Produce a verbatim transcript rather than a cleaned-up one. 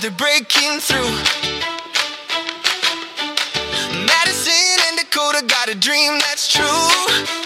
they're breaking through. Madison and Dakota got a dream that's true.